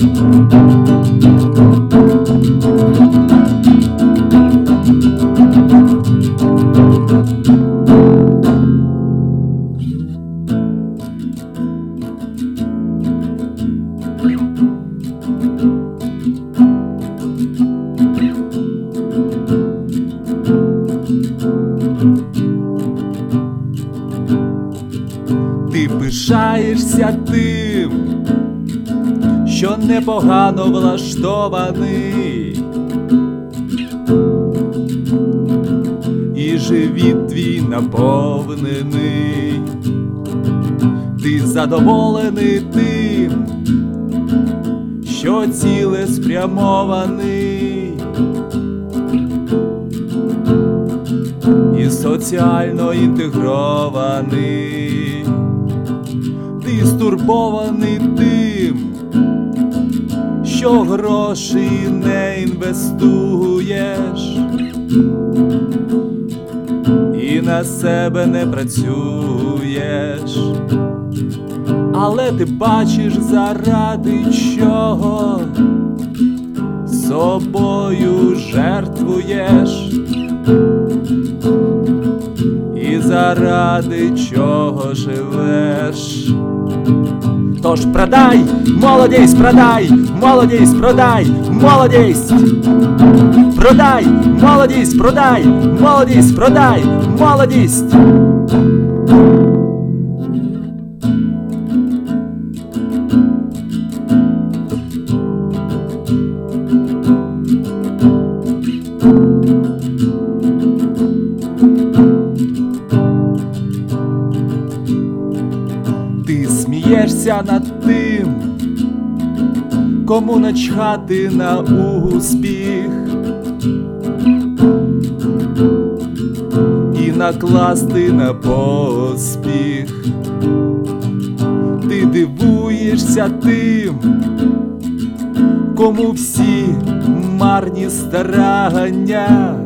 Ти пишаєшся тим, що непогано влаштований, і живіт твій наповнений. Ти задоволений тим, що цілеспрямований і соціально інтегрований. Ти стурбований тим, що гроші не інвестуєш і на себе не працюєш. Але ти бачиш, заради чого собою жертвуєш і заради чого живеш. Тож продай, молодість, продай, молодість, продай, молодість. Продай, молодість, продай, молодість, продай, молодість. Ти смієшся над тим, кому начхати на успіх і накласти на поспіх. Ти дивуєшся тим, кому всі марні старання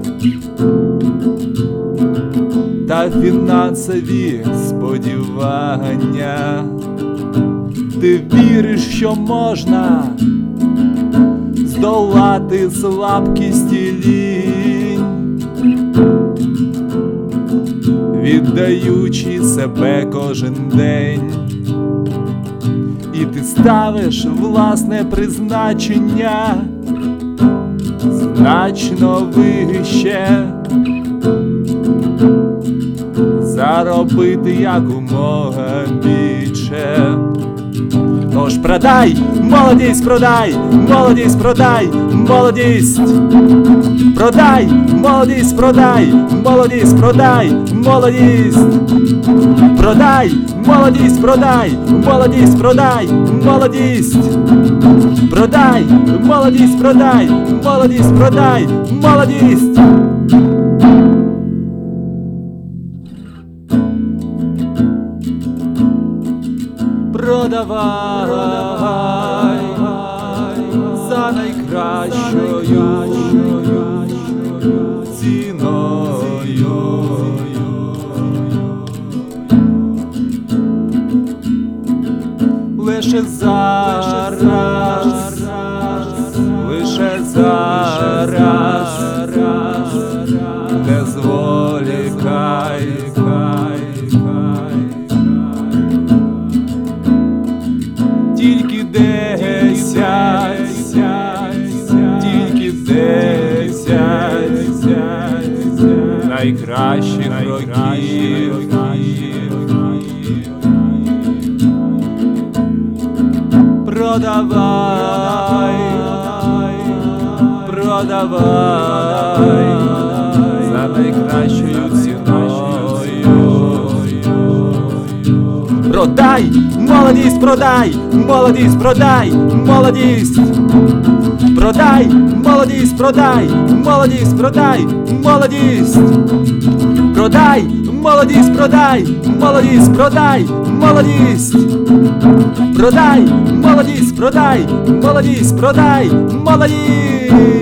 та фінансові сподівання. Ти віриш, що можна здолати слабкість і лінь, віддаючи себе кожен день. І ти ставиш власне призначення значно вище, заробити якомога більше. Тож продай, молодість, продай, молодість, продай, молодість. Продай, молодість, продай, молодість, продай, молодість. Продай, молодість, продай, молодість, продай, молодість. Продай, молодість, продай, молодість, продай, молодість. Продавай за найкращою ціною. Лише зараз, лише зараз, не зволікай. Тільки 10 найкращих років. Продавай за найкращою ціною. Продай, молодість, продай, молодість, продай, молодість. Продай, молодість, продай, молодість, продай, молодість. Продай, молодість, продай, молодість, продай, молодість. Продай, молодість, продай, молодість, продай, молодість.